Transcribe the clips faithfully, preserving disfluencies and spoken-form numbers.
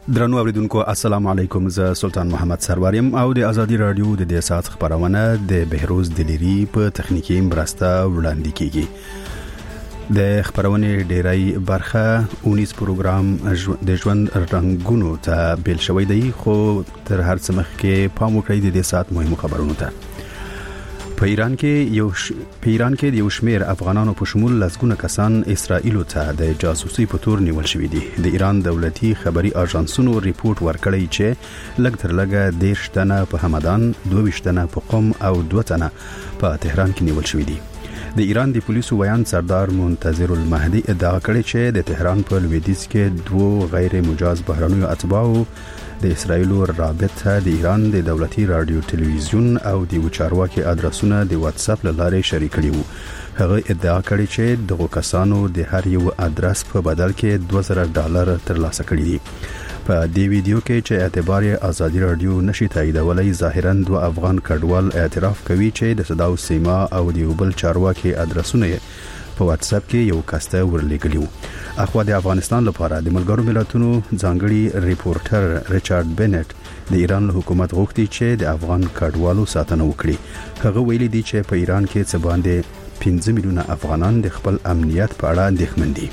درنو اوریدونکو السلام علیکم، زه سلطان محمد سروریم او د ازادي رادیو د دې ساعت خبرونه د بهروز دلیری په تخنیکی مرسته وړاندې کیږي. د خبرونه ډیری برخه اونیس پروګرام د ژوند رنگونو ته بیل شوی دی، خو تر هر څه مخکې پام وکړئ د دې ساعت مهمو خبرونو ته. په ایران کې یو ش... په ایران کې یو شمېر افغانانو په شمول لسګونه کسان اسرائیل ته د جاسوسي په تور نیول شوی دي. د ایران دولتي خبري اژانسونو ریپورت ورکړی چې لږ تر لږه دیرش تنه په همدان، دوه تنه په قم او دوه تنه په تهران کې نیول شوی دي. د ایران د پولیسو ویان سردار منتظر المهدي ادعا کړې چې د تهران په لویدیځ کې دوه غیر مجاز بهرنیو اتباعو د اسرائیل رابطه د ایران د دولتي رادیو تلویزیون او د وچارواکي ادرسونه د واتس اپ لاره شریک کړي وو. هغه ادعا کړې چې دغه کسانو د هر یو ادرس په بدل کې دوه زره ډالر ترلاسه کړي دي. په دې ویډیو کې چې اعتبار ازادي رادیو نشي تاییدولای، ظاهرا دوه افغان کډوال اعتراف کوي چې د صداو سیما او د بل چارواکي ادرسونه په واتس اپ کې یو کاسته ورلګلیو. اخوا د افغانستان لپاره د ملګرو ملتونو ځانګړي ریپورټر ریچارډ بنټ د ایران حکومت غوښتي چې د افغان کډوالو ساتنه وکړي. هغه ویلي دی چې په ایران کې څه باندې پنځه میلیونه افغانان د خپل امنیت په اړه اندېښمن دي.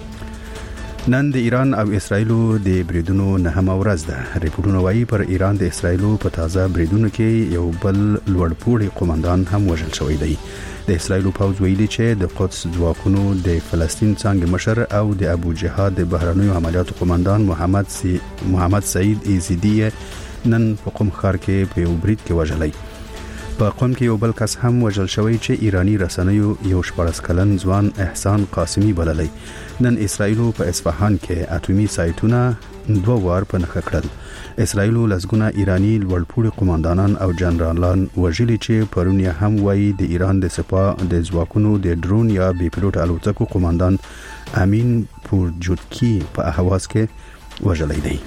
نن د ایران او اسرائیلو د بریدونو نهمه ورځ ده. ریپورتونه وايي پر ایران د اسرائیلو په تازه بریدونو کې یو بل لوړپوړی قومندان هم وژل شوی دی. د اسرائیلو پوځ ویلي چې د قدس ځواکونو د فلسطین څنګه مشر او د ابو جهاد د بهرنیو عملیاتو قومندان محمد سی محمد سعید ایزیدی نن په قم ښار کې په یو برید کې وژلی. په قم کې یو بل کس هم وژل شوی چې ایرانی رسنیو یو شپږ کلن ځوان احسان قاسمی بللی. نن اسرائیلو په اصفهان کې اټومي سایتونه دوه وار په نښه کړل. اسرائیلو لسګونه ایرانی لوړپوړي قومندانان او جنرالان وژلي چې پرون یې هم وایي د ایران د سپاه د ځواکونو د ډرون یا بي پیلوټ الوتکو قومندان امین پورجوتکی په اهواز کې وژلی دی.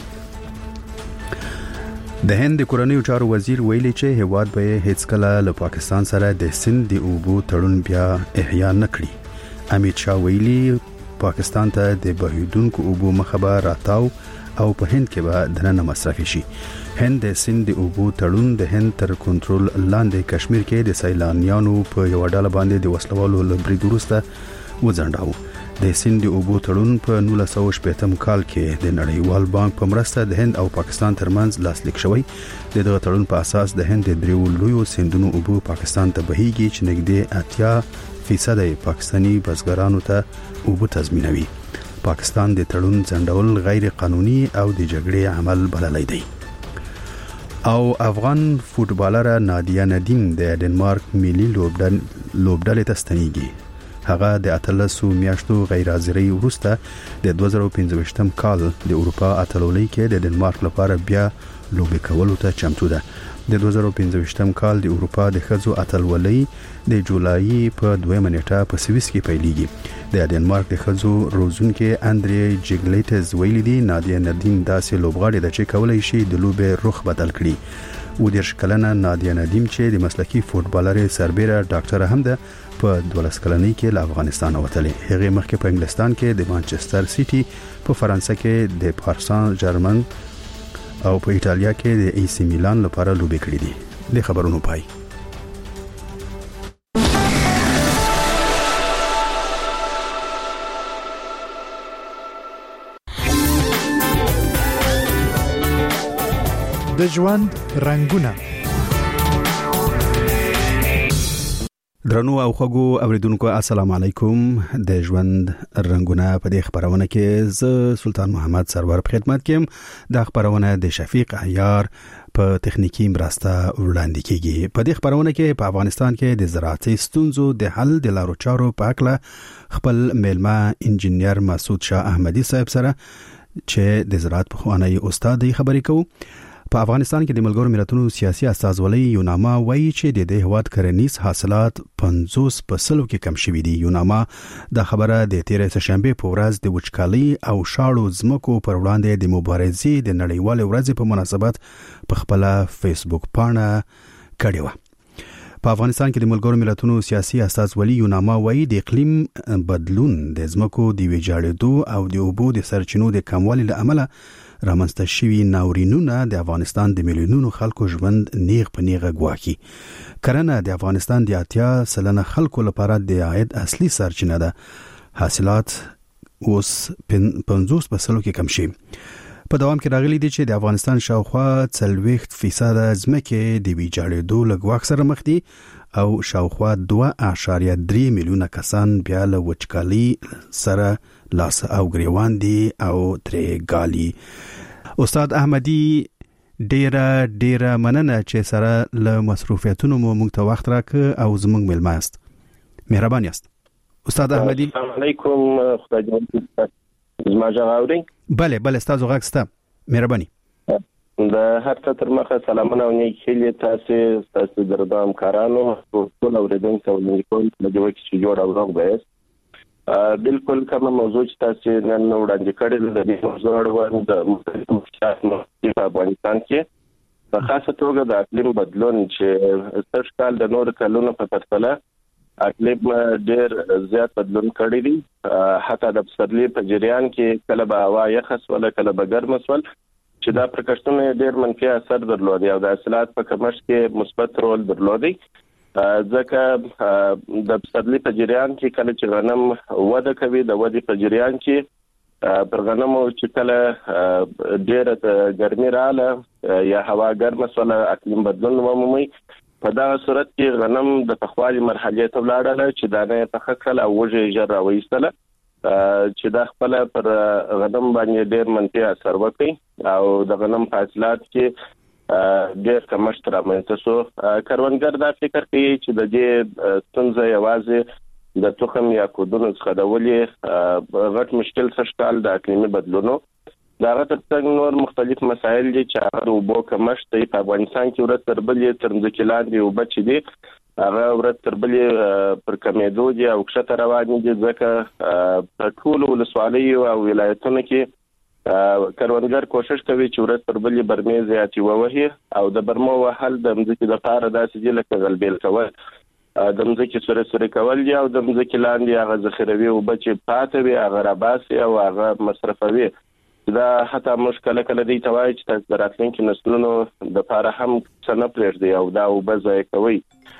د هند د کورنیو چارو وزیر ویلي چې هیواد به هیڅ کله له پاکستان سره د سند د اوبو تړون بیا احیا نه کړي. امیت شاه ویلي پاکستان ته د بهیدونکو اوبو مخه راتاو او په هند کې به دننه مصرف شي. هند د سند د اوبو تړون د هند تر کنټرول لاندې کشمیر کې د سیلانیانو په یو ډله باندې د وسلوالو لبرید وروسته وځنډاوه. د سند د اوبو تړون په نولس سوه شپږم کال کې د نړیوال بانک په مرسته د هند او پاکستان ترمنځ لاسلیک شوی. د دغه تړون په اساس د هند د دریو لویو سندونو اوبو پاکستان ته بهيږي چې نږدې اتیا فیصد پاکستانی بزګرانو ته اوبو تضمینوي. پاکستان د تړون ځنډول غیر قانوني او د جګړې عمل بللی دی. او افغان فوټبالر نادیه ندیم د ډنمارک ملي لوبډلې ته ستنیږي. هغه د اتلسو میاشتو غیر حاضرۍ وروسته د دوه زره پنځه کال د اروپا اتلولۍ کې د ډنمارک لپاره بیا لوبې کولو ته چمتو ده. د دوه زره پنځه کال د اروپا د ښځو اتلولۍ د جولای په دویمه نیټه په سویس کې پیلېږي. د ډنمارک د ښځو روزونکي اندرې جګلیټز ویلي دي نادیه ندیم داسې لوبغاړې ده چې کولی شي د لوبې رخ بدل کړي. و دیرش کلنه نادیه ندیم چې د مسلکي فوټبالر سربیره ډاکټر هم ده په دولس کلنۍ کې له افغانستان وتلی. هغه مخکې په انګلستان کې د مانچستر سیټي، په فرانسه کې د پارسان جرمن او په ایټالیا کې د ای سی میلان لپاره لوبې کړې دي. د خبرونو پای. د ژوند رنگونه. درنو او خوږو اوریدونکو السلام علیکم. د ژوند رنگونه په دې خبرونه کې ز سلطان محمد سرور په خدمت کې. د خبرونه د شفیق عیار په تخنیکی مرسته وړاندې کیږي. په دې خبرونه کې په افغانستان کې د زراعتي ستونزو د حل د لارو چارو په اړه خپل میلمه انجنیر مسعود شاه احمدی صاحب سره چې د زراعت په خوانی استاد دی خبرې کوو. په افغانستان کې د ملګرو ملتونو سیاسي استازولۍ یوناما وایي چې د دې هواد کرنیز حاصلات پنځوس په سلو کې کم شوي دي. یوناما د خبره د تیرې سهشنبه په ورځ د وچکالۍ او شاړو ځمکو پر وړاندې د مبارزې د نړیوال ورځې په مناسبت په خپل فیسبوک پاڼه کړې و. په افغانستان کې د ملګرو ملتونو سیاسي استازولۍ یوناما وایي د اقلیم بدلون د ځمکو د ویجاړېدو او د اوبو د سرچینو د کموالي له امله رامنځته شوي ناورینونه د افغانستان د میلیونونو خلکو ژوند نیغ په نیغه ګواښي. کرنه د افغانستان د اتیا سلنه خلکو لپاره د عاید اصلي سرچینه ده. حاصلات اوس پنځوس بسلو کې کم شي. په دوام کې راغلي دي چې د افغانستان شاوخوا څلوېښت فیصد ځمکې د ویجاړېدو له ګواښ سره مخ دي او شاوخوا دوه اعشاریه درې میلیونه کسان بیا له وچکالي سره لاس او ګریوان دي او ترې ګالي. استاد احمدي ډیره ډیره مننه چې سره له مصروفیتونو مو موږ ته وخت راکړ او زموږ ملما یاست. مهربان یاست استاد احمدي. السلام علیکم. خدای دې مو زما جواب. بله بله تاسو غږ ستا. مهرباني. د هر څه تر مخه سلامونه او نیکي تاسو تاسو درځم کارانو ټول اوریدونکو او لیکونکو د جوړ کې جوړ او روغ به بالکل کومه موضوع چې تاسو نن وړاندې کړل د دې موضوع اړوند د مختلفو په افغانستان کې په خاصه توګه د اقلیم بدلون چې ستر کال د نور کلونو په پرتله اقلیم ډېر زیات بدلون کړی دی. حتی د پسرلي په جریان کې کله به هوا یخ وسوله کله به ګرم وسول چې دا پرکشتونه ډېر منفي اثر درلودي او د حاصلات په کمښت کې مثبت رول درلودي. ځکه د پسرلي په جریان کې کله چې غنم وده کوي د ودې په جریان کې پر غنمو چې کله ډېره ګرمي رااله یا هوا ګرمه وسوله اقلیم بدلون ومومي په دا صورت کې غنم د پخوالي مرحلې ته ولاړل چې دانه په خکل او وجه جر راوېستله چې دا خپل پر غنم باندې ډېر منفي اثر وکړي او د غنم حاصلات کې ډېر کمښت رامنځته شو. کروندګر دا فکر کوي چې د دې ستونزه یوازې د تخم یا کودونو څخه د ولې غټ مشکل څخه د اقلیمي بدلونو دا غټ نور مختلف مسایل دي چې هغه د اوبو کمښت دی. په افغانستان کې ورته تر بلې تر ځمکې لاندې اوبه چې دي هغه ورته تر بلې پر کمیدو دي او کښته روانې دي ځکه په ټولو ولسوالیو او ولایتونو کې کروندګر کوشش کوي چې ورته تر بلې برمې زیاتې ووهي او د برمو وهل د ځمکې لپاره داسې دي لکه غلبیل کول د ځمکې سوري سوري کول دي او د ځمکې لاندې هغه ذخیروي اوبه چې پاتې وي هغه راباسي او هغه مصرفوي. دا حتی مشکله کله دی توای چې تاسو راتلونکي نسلونو د لپاره هم څه نه پرېږدي او دا اوبه ضایع کوي.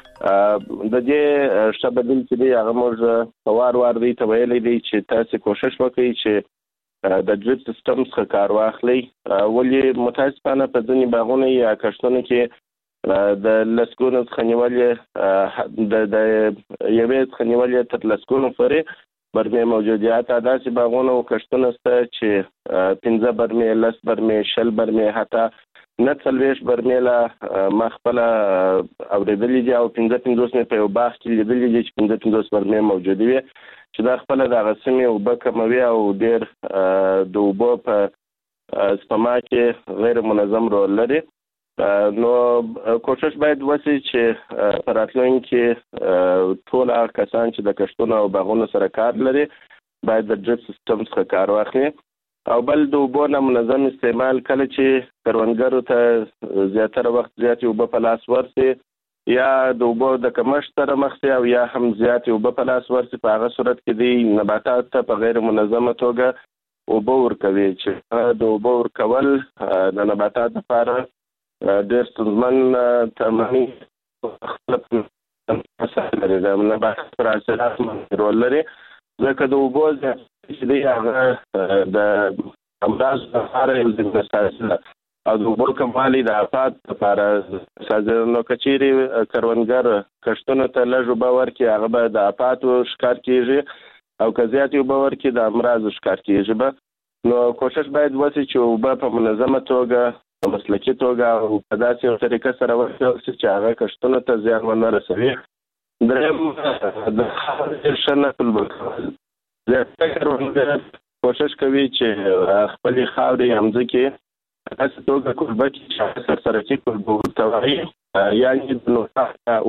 د دې شبدل چې دی هغه موږ وار وار دی تویلې دی چې تاسو کوشش وکړئ چې د ډریپ سیستم څخه کار واخلئ. ولې متاسفانه په ځینې باغونو یا کښتونو کې د لسګونو څخه نیولې د د یوې څخه نیولې تر لسګونو پورې برمې موجودیات داسې باغونه او کښتونه شته چې پنځه برمې لس برمې شل برمې حتی نه څلوېښت برمې لا ما خپله اورېدلي دي او پنځه پنځوس مې په یو باغ کې لیدلي دي چې پنځه پنځوس برمې موجودې وي چې دا خپله د هغه سیمې اوبه کموي او ډېر د اوبو په سپما کې غیر منظم رول لري. نو کوشش باید وشي چې په راتلونکي ټول هغه کسان چې د کښتونو او باغونو سره کار لري باید د ډریپ سیستم څخه کار واخلي او بل د اوبو نه منظم استعمال کله چې کروندګرو ته زیاتره وخت زیاتې اوبه په لاس ورسي یا د اوبو د کمښت سره مخ شي او یا هم زیاتې اوبه په لاس ورسي په هغه صورت کې دی نباتات ته په غیر منظمه توګه اوبه ورکوي چې د اوبه ورکول د نباتات لپاره ډېر ستونزمن تمامي خپل مسایل لري. د نباتات پر حاصلات رول لري ځکه د اوبو چې دی هغه د امراض لپاره یو ځینې مسایل او د اوبو کموالی د آفات لپاره سازه. نو که چیرې کروندګر کښتونو ته لږ اوبه ورکړي هغه به د آفاتو ښکار کېږي او که زیاتې اوبه ورکړي د امراضو ښکار کېږي به. نو کوشش باید وشي چې اوبه په منظمه توګه په مسلکي توګه او په داسې یو طریقه سره ورکړل شي چې هغه کښتونو ته زیان ونه رسوي. دریم د خاورې ښه نقل ورکول. زیاتره کروندګر کوشش کوي چې خپلې خاورې یا مځکې په داسې توګه کوربه کړي چې هغه سرسرکي کوربه ورته وایي یعنې د نوښت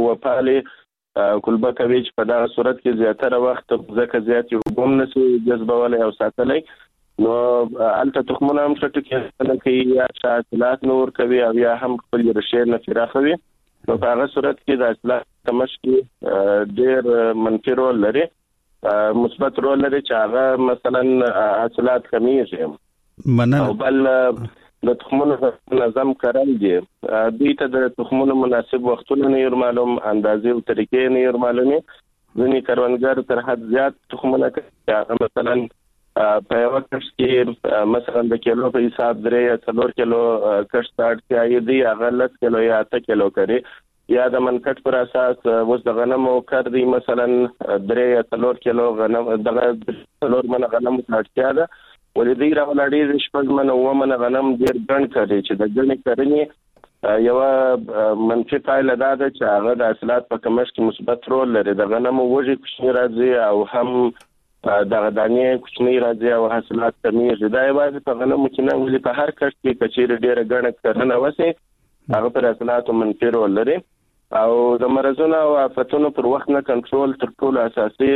وپالې کوربه کوي چې په دغه صورت کې زیاتره وخت ځکه زیاتې اوبه هم نشي جذبولی او ساتلی نو هلته تخمونه هم ښه ټوکېدنه کوي یا ښه حاصلات نه ورکوي او یا هم خپلې ریښې نه پراخوي. نو په هغه صورت کې د حاصلات کمښت کې ډېر منفي رول لري. مثبت رول لري چې هغه مثلا حاصلات کمیږي مننه. او بل د تخمونو نظم کړل دي دوی ته د تخمونو مناسب وختونه نه معلوم، اندازې او طریقې نه معلومه. ځینې کروندګر تر حد زیات تخمونه کوي، مثلا په یو کښت کې مثلا د کیلو په حساب درې یا څلور کیلو کښت اړتیا دی، هغه لس کیلو یا اته کیلو کوي، یا د منکټ پر اساس اوس د غنمو کار دی مثلا درې یا څلور کیلو غنم دغه څلور منه غنم اړتیا ده، ولې دوی راولاړي شپږ منه و منه غنم ډیر ګڼ کوي چې د ګڼې کرنې یو منفي پایله دا ده چې هغه د حاصلات په کمښت کې مثبت رول لري. د غنمو وږي کوچني راځي او هم دغه دانې کوچني راځي او حاصلات کمیږي. دا یوازې په غنمو کې نه، ولې په هر کښت کې کچېرې ډیره ګڼه کرنه وسي هغه پر حاصلاتو منفي رول لري. او د مرزونو او آفتونو پر وخت نه کنټرول تر ټولو اساسي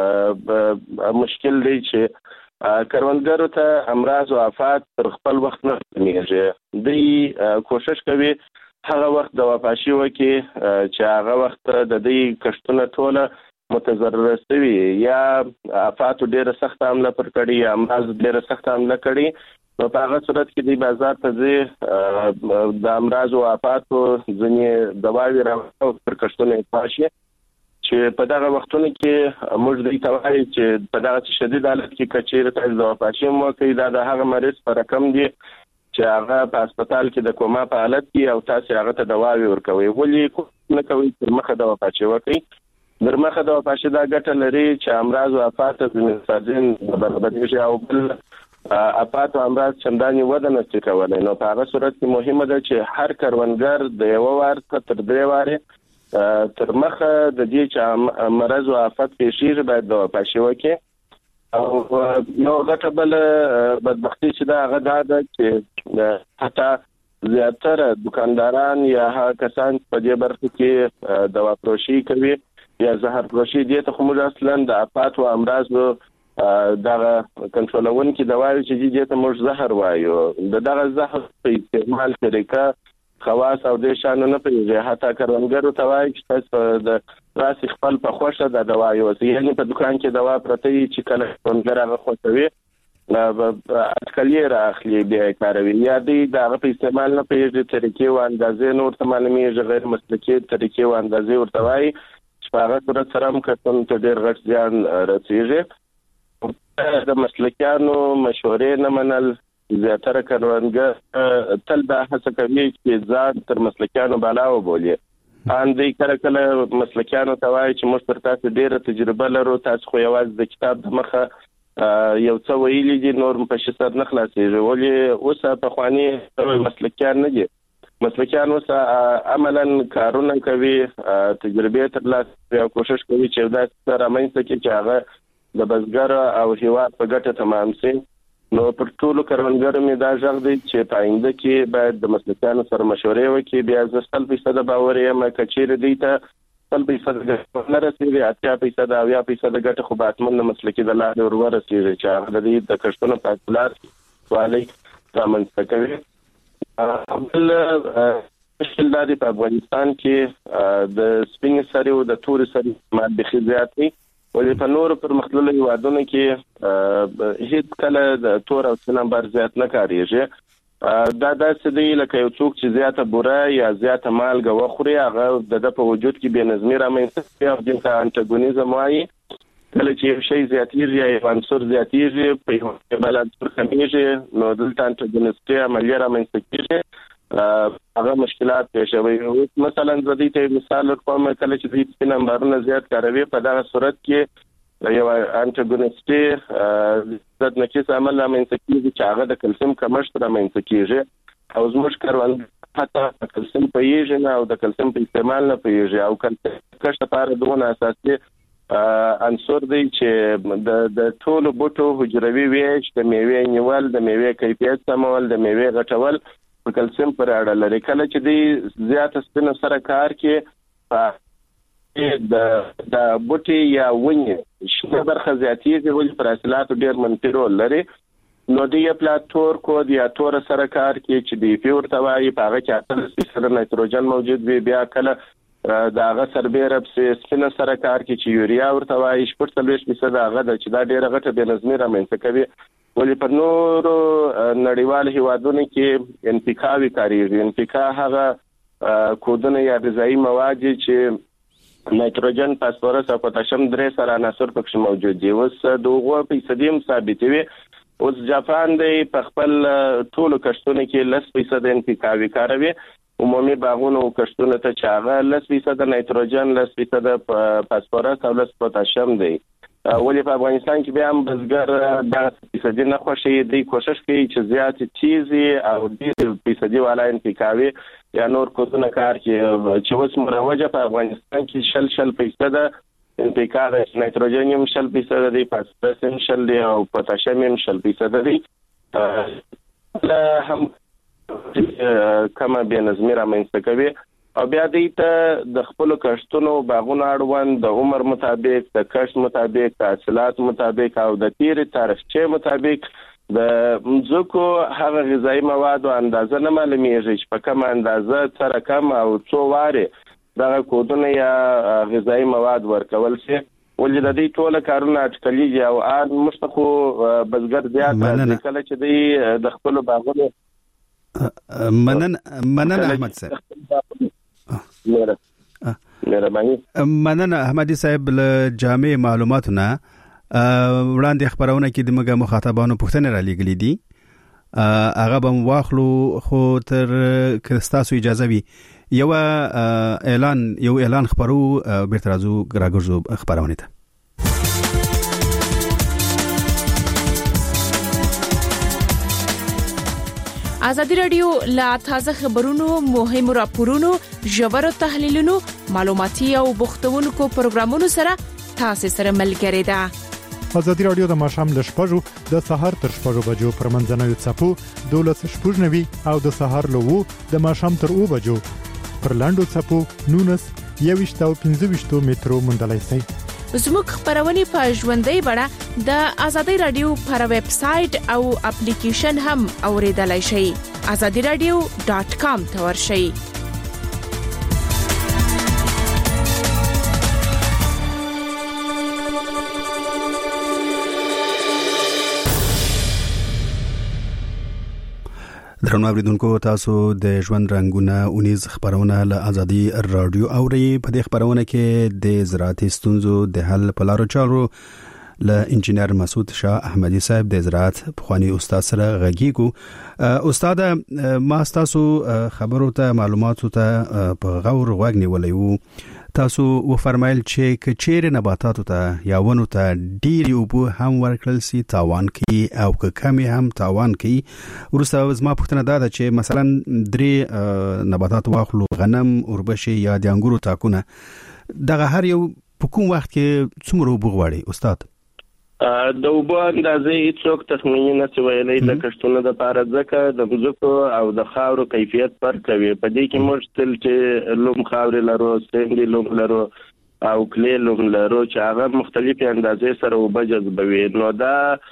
مشکل دی چې کروندګرو ته امراض او آفات تر خپل وخت نه کمیږي. دوی کوشش کوي هغه وخت د واپاشي وکړي چې هغه وخت د دې کښتونه ټوله متضرر شوي، یا آفات ډیره سخت حمله پر کړي یا امراض ډیره سخت حمله کړي، نو په هغه صورت کې د بازار ته ځي د امراض او آفاتو ځینې دواوې راوړي پر کښتونه یې پاشي، چې په دغه وختونو کې موږ دوی ته وایي چې په دغه شدید حالت کې که چېرې تاسو د واپاشي هم وکړئ، دا د هغه مریض په رقم دي چې هغه په هسپتال کې د کوما په حالت کې او تاسو هغه ته دواوې ورکوئ. ولې نه کوئ تر مخه د واپاشي وکړئ؟ در مخه د واپاشي دا ګټه لري چې امراض او آفات ځینې سازین برابرېږي او بل آفات او امراض چندانې وده نشي کولی. نو په هغه صورت کې مهمه ده چې هر کروندګر د یو وار تر درې وارې تر مخه د دې چې مرض او آفت پیښیږي باید د واپاشي وکړي. او یو ګټه بل بدبختي چې دا هغه دا ده چې حتی زیاتره دکانداران یا هغه کسان په دې برخه کې دوا فروشي کوي یا زهر فروشي دي ته خو موږ اصلا د آفات او امراض دغه کنټرولون کې دواوی چې دې ته موږ زهر وایو، د دغه زهر په استعمال طریقه خواص او د شان نه پیږي. حتی کروندګرو ته وایي چې تاسو د راسي خپل په خوښه د دواوی وسی، یعنی په دکان کې دوا پرته چې کله کروندګر هغه خوښوي نو اټکلي راخلي بیا کاروي، یا دې دغه په استعمال نه پیږي طریقې او اندازې نور ته معلومیږي، غیر مسلکي طریقې او اندازې ورته وایي چې په هغه صورت سره هم کسان ته ډېر غټ زیان رسیږي. د مسلکیانو مشورې نه منل، زیاتره کروندګر تل دا هڅه کوي چې ځان تر مسلکیانو بالا وبولي. ان دې کله کله مسلکیانو ته وایي چې موږ تر تاسو ډیره تجربه لرو، تاسو خو یوازې د کتاب د مخه یو څه ویلي دي، نور په شسر نه خلاصېږي. ولې اوس په خواني مسلکیان نه دي، مسلکیان اوس عملاً کارونه کوي، تجربه ترلاسه او کوشش کوي چې دا سره رامنځته کړي چې هغه د بزګر او هیواد په ګټه تمام شي. نو پر ټولو کروندګرو مې دا ژغ دی چې په آینده کې باید د مسلکیانو سره مشورې وکړي. بیا زه سل فیصده باور یم که چیرې دوی ته سل فیصده ګټه نه رسېږي، اتیا فیصده اویا فیصده ګټه خو به حتما د مسلکي د لارې ور ورسېږي چې هغه د دوی د کښتونو په حاصلات والی رامنځته کوي. بل مشکل دا دی په افغانستان کې د سپینې سرې او د تورې سرې استعمال بیخي زیات دی، ولې په نورو پرمختللو هیوادونو کې هیڅ کله د تور او سپین امبر زیات نه کاریږي. دا داسې دی لکه یو څوک چې زیاته بوره یا زیاته مالګه وخوري، هغه د ده په وجود کې بې نظمي رامنځته کوي او دې ته انټاګونیزم وایي. کله چې یو شی زیاتېږي یا یو عنصر زیاتېږي په یو بل عنصر کمیږي، نو دلته انټاګونیستي عملیه رامنځته کېږي، هغه مشکلات پیښوي. مثلا زه دې ته مثال ورکوم، کله چې دوی سپین امبارونه زیات کاروي، په دغه صورت کې یو انټاګونیستي ضد نقیص عمل رامنځته کېږي چې هغه د کلسیم کمښت رامنځته کېږي، او زموږ کروندګر حتی په کلسیم پوهېږي نه او د کلسیم په استعمال نه پوهېږي. او کښت لپاره دغونه اساسي عنصر دی چې د ټولو بوټو حجروي ویش، د میوې نیول، د میوې کیفیت سمول، د میوې غټول په کلسیم پر اړه لري. کله چې دی زیاته سپینه سره کار کې د د بوټي یا ونې شنه برخه زیاتېږي، ولې پر حاصلاتو ډېر منفي رول لري. نو دی پلاتور کود یا تور سره کار کې چې دی پی ورته وایي، په هغه کې اتلس فیصده نایتروجن موجود وي. بیا کله د هغه سربیره پسې سپینه سره کار کې چې یوریا ورته وایي، شپږ څلوېښت فیصده هغه ده چې دا ډېره غټه بې نظمي رامنځته کوي. ولې په نورو نړیوال هیوادونو کې انفکاوي کاریږي. انفکا هغه کودونه یا غذایی مواد چې نایتروجن، فاسفورس او پوتاشیم درې سره عناصر پکې موجود دي. اوس دغه فیصدي هم ثابتوي. اوس جاپان دی په خپل ټولو کښتونو کې لس فیصد انفکاوي کاروي. عمومي باغونو کښتونو ته چې هغه لس فیصد نایتروجن، لس فیصد فاسفورس او لس پوتاشیم دی. ولې په افغانستان کې بیا هم بزګر دا فیصدي نه خوښي، دی کوشش کوي چې زیات چیزي او ډېر فیصدي والا انفکاوي یا نور کودونه کار کوي چې اوس مروجه په افغانستان کې شل شل فیصد انفکا دی. نایتروجن هم شل فیصد دی، فاسفورس هم شل دی او پوتاشیم هم شل فیصد دی. هم کمه بې نظمي رامنځته کوي او بیا دې ته د خپل کښتونو باغونو اړوند د عمر مطابق، د کښت مطابق، د حاصلات مطابق او د تیرې تاریخچې مطابق د ځکو هغه غذایی مواد او اندازه نه معلومیږي چې په کومه اندازه سره کم او څو واره دغه کودونه یا غذایی مواد ورکول شي. ولې د دې ټول کارونه اټکلي او ان مستخو بزګر زیات کله چې دی د خپل باغونو منن منن احمد صاحب منن احمدي صاحب له جامع معلوماتونه وړاندې خبرونه کې د موږ مخاطبانو پوښتنه را لګلې دي. هغه به واخلو خو تر کستاسو اجازه وي یو اعلان یو اعلان خبرو بیرته راځو راګرځو خبرونه ته. ازادي رادیو لا تازه خبرونو، مهمو راپورونو، ژورو تحلیلونو، معلوماتي او بوختونکو پروګرامونو سره تاسو سره ملګری ده. ازادي رادیو د ماښام ل شپږو د سهار تر شپږو بجو پر منځنوي څپو دولس شپږ نوي او د سهار له وو د ماښام تر اوو بجو پر لاندو څپو نونس یويشت او پنځه ویشت مترو مندلای شي. زموږ خبرونه په ژوندۍ بڼه د ازادي رادیو پر ویب سټ او اپلیکیشن هم اوریدلای شئ. azadi radio dot com ته ورشئ. درنو اوریدونکو، تاسو د ژوند رنگونه اونیز خبرونه له ازادي رادیو اوري. په دې خبرونه کې د زراعتي ستونزو د حل په لارو چارو له انجنیر مسعود شاه احمدي صاحب د زراعت پخوانی استاد سره غږیږو. استاد، ما تاسو خبرو ته معلوماتو ته په غور غوږ نیولې وو. تاسو و فرمایل چې کچېر نباتاتو ته یا ونو ته ډېری اوبه هم ورکړل سي تاوان کوي او که کمی هم تاوان کوي. ورسته زما پوښتنه دا ده چې مثلا درې نباتات واخلو، غنم، اوربشې یا د انګورو تاکونه، دغه هر یو په کوم وخت کې څومره اوبه غواړي استاد؟ د اوبو اندازې څوک تخمیني نه څه ویلې د کښتونو د پاره ځکه د ځمکو او د خاورو کیفیت فرق کوي. په دې کې موږ تل چې لوم خاورې لرو، سنګي لوم لرو او کلی لوم لرو چې هغه مختلفې اندازې سره اوبه جذبوي. نو دا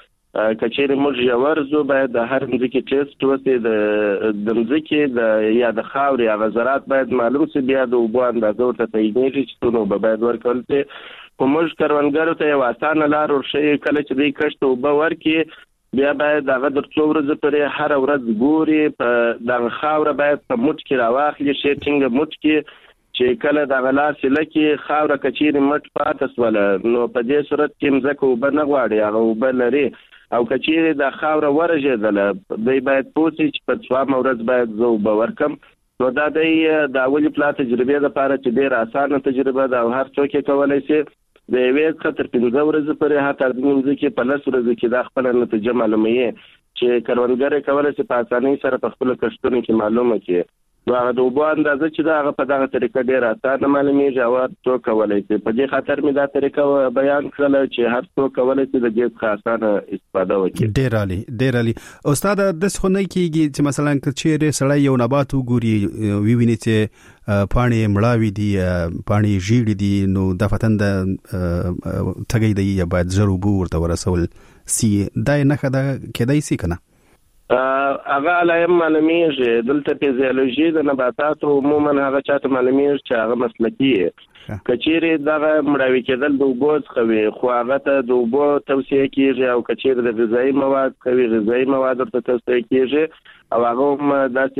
کچېرې موږ ژور زو باید د هر ځمکې ټیسټ وسي، د ځمکې د یا د خاورې هغه ذرات باید معلوم سي، بیا د اوبو اندازه ورته تعینېږي چې څونه اوبه باید ورکول سي. په موږ کروندګرو ته یو اسانه لار ورښیي، کله چې دوی کښت ته اوبه ورکړي بیا باید هغه در څو ورځې پورې هره ورځ ګوري، په دغه خاوره باید په موټ کې راواخلي، ښې ټینګه موټ کې چې کله دغه لاس لکې خاوره کچېرې مټ پاته سوله نو په دې صورت کې مځکه اوبه نه غواړي، هغه اوبه لري. او کچېرې د خاوره ورژېدله دوی باید پوه سي چې په څوامه ورځ باید زه اوبه ورکم. نو دا دی د اولي پلا تجربې لپاره چې ډېره اسانه تجربه ده او هر څوک یې کولی شي د یوې څخه تر پنځه ورځې پورې حتی د نیم کې په لس ورځې کې دا خپله نتیجه معلوموي چې کروندګر یې کولی شي په اسانۍ سره په خپلو کښتونو کې معلومه کړي. نو هغه د اوبو اندازه چې ده هغه په دغه طریقه ډېره اسانه معلومیږي او هر څوک کولی شي. په دې خاطر مې دا طریقه بیان کړله چې هر څوک کولی شي د دې څخه اسانه استفاده وکړي. ډېر عالي ډېر عالي. استاد، داسې خو نه کېږي چې مثلا که چېرې سړی یو نبات وګوري وویني چې پاڼې مړاوي دي، پاڼې ژیړې دي، نو دفتن د تږی دی یا باید ژر اوبه ورته ورسول سي، دا یې نښه ده کېدای سي که نه؟ هغه علم معلومیږي دلته فیزیولوژي د نباتاتو عموما هغه چاته معلومیږي چې هغه مسلکی کچيري دغه مړاوي کېدل د اوبو څخه وي خو هغه ته د اوبو توصيه کیږي او کچيري د غذایی مواد کوي غذایی مواد ته توصيه کیږي او هغه هم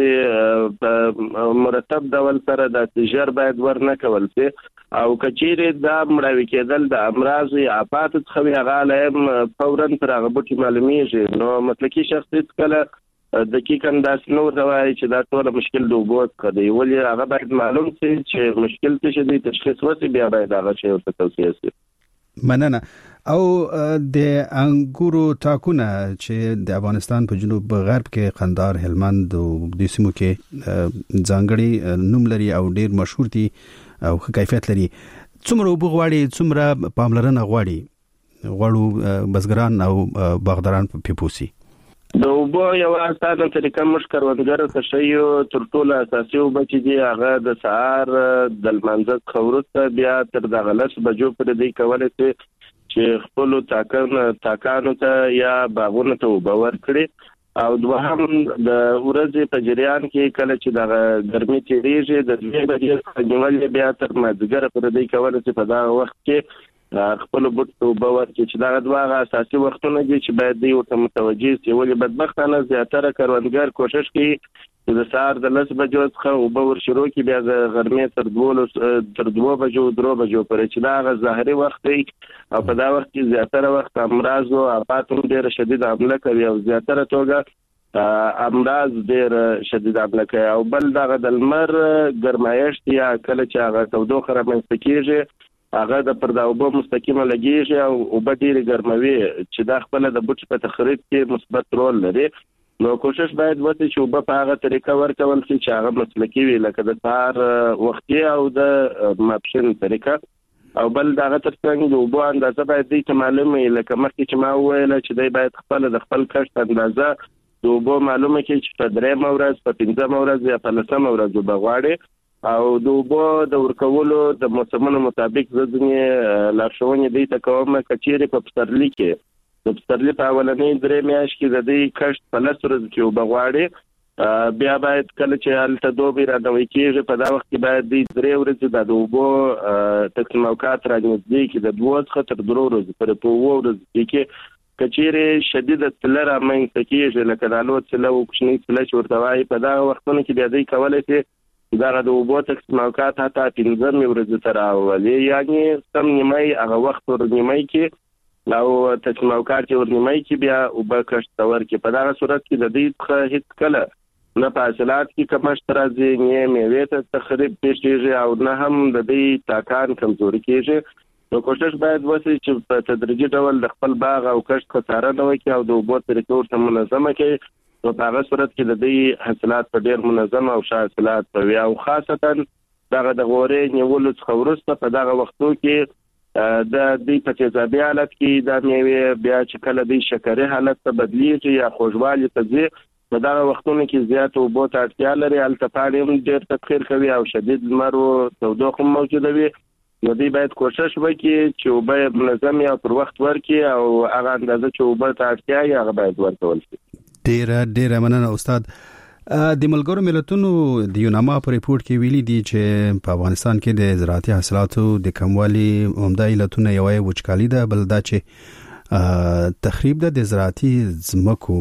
داسې مرتب ډول سره د ژر باید ورنه کول شي او کچيري د مړاوي کېدل د امراض یا آفات څخه وي هغه علم فورا تر هغه بوټي معلومیږي نو مسلکی شخصیت کله دقیقاً داس نو راوي چې دا ټول مشکل د وګوت کړي ولې هغه باید معلوم شي چې مشکل څه شي تشخیص وسی بیا باید هغه شی او توصیه شي مننه او د انګورو تاکونه چې د افغانستان په جنوب غرب کې قندهار هلمند او د سیمو کې ځانګړي نوم لري او ډیر مشهور دي او کیفیت لري څومره وبغواړي څومره پاملرنه غواړي غواړو بزګران او باغداران په پوسی د اوبو یو اساسه طریقه موږ کروندګر ته شیو تر ټولو اساسي او بچي دي هغه د سهار د منځ خورته بیا تر د غلس بجو پر دی کولای چې خپل تاکان تاکانو ته یا باغونو ته وبور کړي او دوهم د ورځې په جریان کې کله چې د ګرمي تیریږي د دې بجې نیول بیا تر مازیګر پر دی کولای چې په دا وخت کې خپل بوټو باور چې دا دغه اساسي وختونه دي چې باید دی ورته متوجي شي ولې بدبختانه زیاتره کروندګر کوشش کوي چې د سهار د لس بجو څخه او باور شروع کی بیا د غرمې تر دوه تر دوه بجو درو بجو پرې چې دا ظاهري وخت دی او په دا وخت کې زیاتره وخت امراض او آفات ډېر شدید حمله کوي او زیاتره توګه امراض ډېر شدید حمله کوي او بل دغه د لمر ګرمایشت یا کله چې هغه تودوخه رامنځته کیږي هغه د پرداوبو مستقیمه لګیږي او اوبه ډیره ګرموي چې دا خپل د بوټي په تخریب کې مثبت رول لري نو کوشش باید وکړي چې اوبه په هغه طریقه ورکول شي چې هغه مسلکی وي لکه د سهار وختي او د ماپښین طریقه او بل دغه ترڅنګ د اوبو اندازه باید دې معلومه وي لکه مخکې چې ما وویل چې دی باید خپل د خپل کښت اندازه د اوبو معلومه کړي چې په درې مورز په پنځه مورز یا په لسم مورز وبغواړي او د اوبو د ورکولو د موسمونو مطابق ځینې لارښوونې دی ته کوم کچيري په پسرلي کې د پسرلي په اولنۍ درې میاشتې کې د دې کښت په لس ورځې کې وبغواړي بیا باید کله چې هلته دوبي راډوي کېږي په دا وخت کې باید د درې ورځې د اوبو تقسیم اوقات راځي کې د دوه څخه تر درو ورځې پر په وو ورځې کې کچيري شدید تلره مې تکیږي لکه د الوت سلو کوچنی سلچ ورتوي په دا وختونو کې بیا دی کولای شي دا د اوبو تقسیم اوقات حتی پنځه ورځې تر اولي یعنی سم نیمای هغه وخت ور نیمای کې او تقسیم اوقات ور نیمای کې بیا اوبه کښت تور کې په دا صورت کې د دې څخه هیڅ کله نه فاصلات کې کمشت راځي نه میوه ته تخریب کیږي او نه هم د دې تاکان کمزوري کیږي نو کوشش باید وشي چې په تدریجي ډول د خپل باغ او کښت خساره نه وکړي او د اوبو طریقو ته منظمه کړي نو په هغه صورت کې د دې حاصلات په ډېر منظم او ښه حاصلات وي او خاصتا دغه د غورې نیولو څخه وروسته په دغه وختو کې د دې په تیزابي حالت کې د میوې بیا چې کله د شکرې حالت ته بدلیږي یا خوږوالي ته ځي په دغه وختونو کې زیات اوبو ته اړتیا لري هلته پاڼې هم ډېر تبخیر کوي او شدید لمر او تودوخه موجوده وي نو دوی باید کوشش وکړي چې اوبه منظم یا پر وخت ورکړي او هغه اندازه چې اوبه ته اړتیا یې هغه باید ورکول شي ډیره ډیره مننه استاد د ملګرو ملتونو د یوناما په ریپورت کې ویلي دي چې په افغانستان کې د زراعتي حاصلاتو د کموالي عمده علتونه یو وچکالي ده بل دا چې تخریب ده د زراعتي ځمکو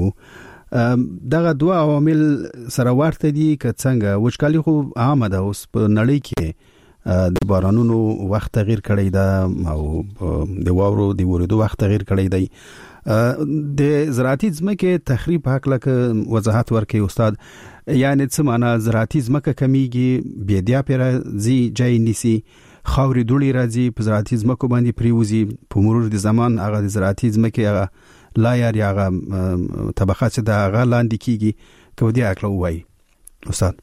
دغه دوه عوامل سره ورته دي که څنګه وچکالي خو عامه ده اوس په نړۍ کې د بارانونو وخت تغییر کړی ده او د واورو د ورېدو وخت تغییر کړی دی د زراعتي ځمکې تخریب حق لکه وضاحت ورکړي استاد یعنی څه معنا زراعتي ځمکه کمیږي بیا پر زی جای نیسی خاورې دوړي راځي په زراعتي ځمکو باندې پریوزي په مرور د زمان هغه د زراعتي ځمکې هغه لایر یا هغه طبقات د هغه لاندې کیږي کو دې اکلو وای استاد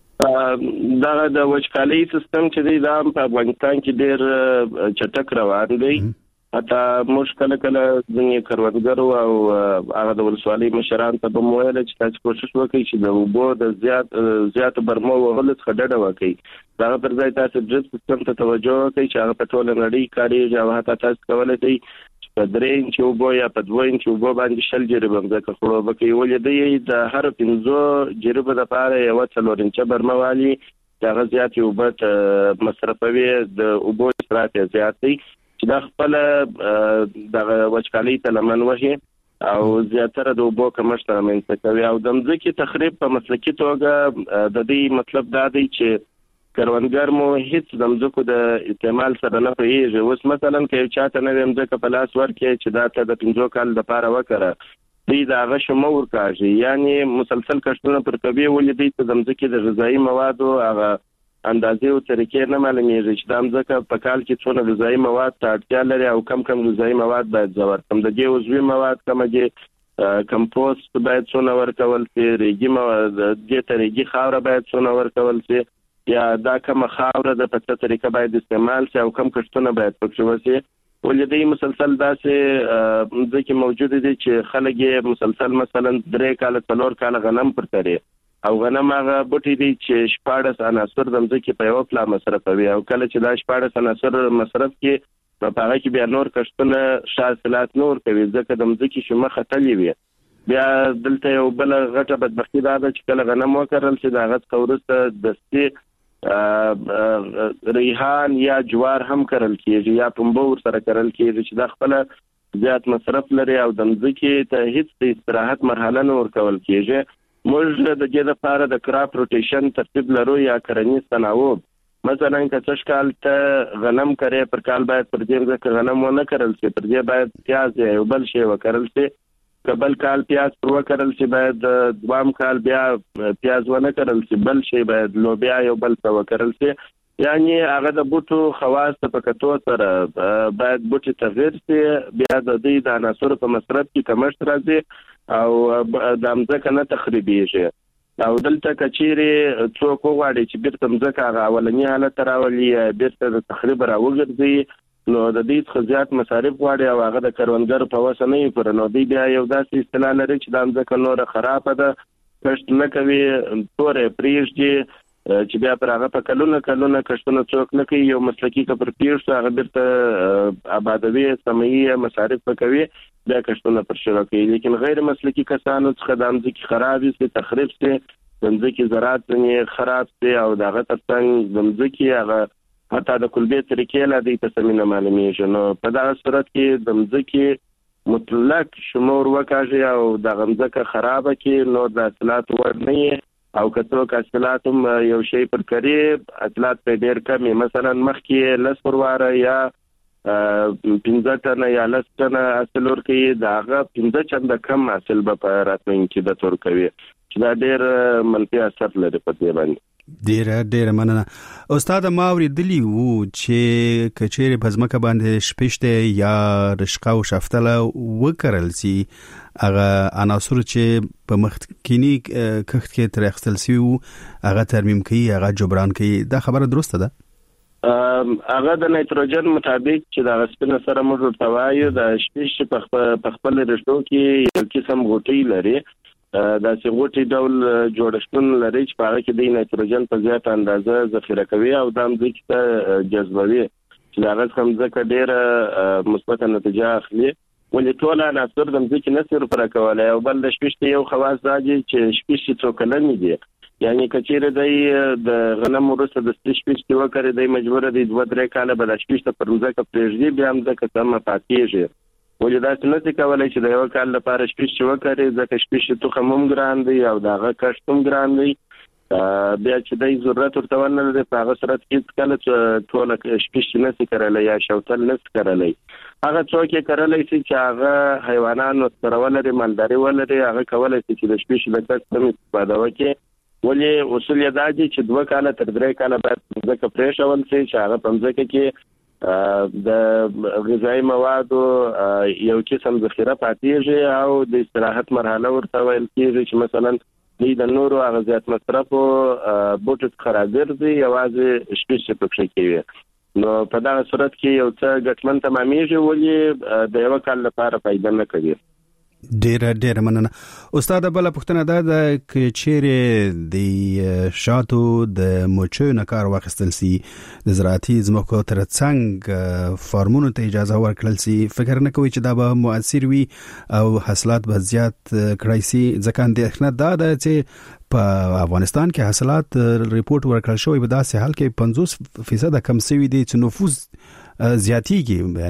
دا د وچکالي سیستم چې دی دا په افغانستان کې ډېر چټک روان دی حتی موږ کله کله ځینې کروندګرو او هغه د ولسوالۍ مشران ته به مو ویل چې تاسو کوشش وکړئ چې د اوبو د زیات زیاتو برمو وهلو څخه ډډه وکړئ د هغه پر ځای تاسو ډریپ سیستم ته توجه وکړئ چې هغه په ټوله نړۍ کارېږي او حتی تاسو کولی شئ په درې انچ اوبو یا په دوه انچ اوبو باندې شل جریبه ځکه خړوبه کوي ولې دی د هر پنځو جریبه د پاره یو څلور انچ برموالي دا زیات اوبه مصرفوي د اوبو اسراف زیات دی چې دا خپل د وچکالۍ ته لمن وهي او زیاتره د اوبو کمښت رامنځته کوي او د ځمکې تخریب په مسلکي توګه د دې مطلب دا دی چې کروندګر مو هیڅ د ځمکو د استعمال سره نه پیږي. اوس مثلا کې چاته نه ځمکه په لاس ورکړي چې دا ته د پنځو کال لپاره وکړه دی دا غش مور کاږي یعنی مسلسل کښتونه پر کوي ولې دی ته د ځمکې د غذایی موادو هغه اندازې او طریقې نه معلومیږي چې د ځمکه په کال کې څونه غذایی مواد ته اړتیا لري او کم کم غذایی مواد باید زور کم د دې عضوي مواد کم دي کمپوست باید څونه ورکول شي ریګي مواد د طریقې خاور باید څونه ورکول شي یا دا کوم خاور د په طریقه باید استعمال شي او کم کښتونه باید پکې وشي ولې دی مسلسل داسې ځکه موجود دي چې خلک مسلسل مثلا درې کال څلور کال غنم پر کوي او غنم هغه بوټي دي چې شپاړس عناصر د ځمکې په یو پلا مصرفوي او کله چې دا شپاړس عناصر مصرف کې په هغه کې بیا نور کښتونه شاسلات نور کوي ځکه د ځمکې شمه خطلې وي بیا دلته یو بل غټه بدبختی ده چې کله غنم وکړل چې دا غټ کورسته دستي ریحان یا جوار هم کرل کیږي یا پنبه ور سره کرل کیږي چې دا خپل زیات مصرف لري او د ځمکې ته هیڅ استراحت مرحله نه ورکول کیږي. موږ د دې لپاره د کراپ روټیشن ترتیب لرو یا کرنیز تناوب مثلا که څه کال ته غنم کرے پر کال باید پر دې ځکه غنم ونه کرل شي پر دې باید پیاز یو بل شی وکړل شي قبل کال پیاز پر وکړل شي باید دوام کال بیا پیاز ونه کرل شي بل شی باید لوبیا یو بل څه وکړل شي یعنی هغه د بوټو خواص په کتو سره باید بوټي تغیر شي بیا د دې د عناصر په مصرف کې کمښت راځي او د ځمکه نه تخریبېږي او دلته کچيري څوک وغواړي چې بیرته ځمکه هغه اولنی حالت راولي بیرته د تخریب راوګرځي نو د دې خزيات مصارف غواړي او هغه د کروندګر په وسه نه پر نو دی بیا یو داسې اصطلاح لري چې د ځمکه نور خراب ده کښت نه کوي تورې پریږدي چې بیا پر هغه په کلونه کلونه کښتونه څوک نه کوي یو مسلکی کپر پیښ هغه بیرته آبادوي سمعي مصارف کوي بیا کښتونه پر شروع کوي لیکن غیر مسلکی کسانو څخه د ځمکې خرابې سي تخریب سي د ځمکې زراعت یې خراب سي او دغه ترڅنګ د ځمکې هغه حتی د کلبې طریقې لا د تسمینه معلومیږي نو په دا صورت کې د ځمکې مطلق شمور وکاږي او د ځمکه خرابه کې نو د حاصلات ور نه او کتو کاستلات هم یو شی پر قریب اطلاعات په ډیر کمی مثلا مخکې لس پرواره یا پنځه ټنه یا لس ټنه حاصل ورکوي داغه پنځه چنده کم حاصل به په راتلونکي کې د تور کوي چې دا ډیر منفي اثر لري په دې باندې ډیر ډیر مننه استاد ما اوریدلی وو چې کچېره پزماکه باندې شپشته یا رشقه او شفتله وکړل سي هغه عناصر چې په مخکینی کښت کې تر اخستل سی وو هغه ترمیم کوي هغه جبران کوي دا خبره درسته ده هغه د نایتروجن مطابق چې د غسپنه سره موږ توایو د شپش په خپل رشتو کې یو قسم غوټي لري دا چې غوټي ډول جوړښتون لري چې په هغه کې د نایتروجن په زیات اندازه ذخیره کوي او د ځمکې ته جذبوي چې هغه څنګه ډېر مثبت نتیجه اخلي ولې ټول عناصر د ځمکې نسر پر کولای او بل د شپش یو خواص راځي چې شپش څو کلن دي یعنی کچېره د غنم ورسره د شپش کې وکړي د مجبور دي دوه درې کاله به د شپش ته پر ځکه پرېږدي بیا هم ځکه سم پاتېږي ولې دا څه نه کولای چې د یو کال لپاره شپش وکړي ځکه شپش تخم هم ګران دی او دغه کښت هم ګران دی بیا چې د ضرورت ورته ونه لري په هغه صورت کې کله ټول شپش نه کړلای یا شوتل نه کړلای هغه څوک یې کړلای چې هغه حیوانات سره ولري مالداري ولري هغه کولای چې د شپش د کښت هم استفاده وکړي ولې اصول یې دا دي چې دوه کاله تر درې کاله باید ځکه پرېښول شي چې هغه په ځکه کې د غذایی موادو یو قسم ذخیره پاتېږي او د استراحت مرحله ورته ویل کېږي چې مثلا د نورو هغه زیات مصرفو بوټو څخه راګرځي یوازې شپش پکې کوي نو په دا صورت کې یو څه ګټمن تمامېږي ولې د یو کال لپاره فائدہ نه کوي ډیر ډیر مننه استاد. بل پښتنه دا د چیرې د شاتو د موچو نه کار واخیستل سي د زراعتي زموږ ترڅنګ فارمونو ته اجازه ورکړل سي، فکر نه کوي چې دا به مؤثر وي او حاصلات به زیات کړای سي؟ ځکه اندېښنه دا ده چې په افغانستان کې حاصلات ریپورت ورکړل شوی په داسې حال کې پنځوس فیصد کم شوی دي چې نفوذ زیاتیږي.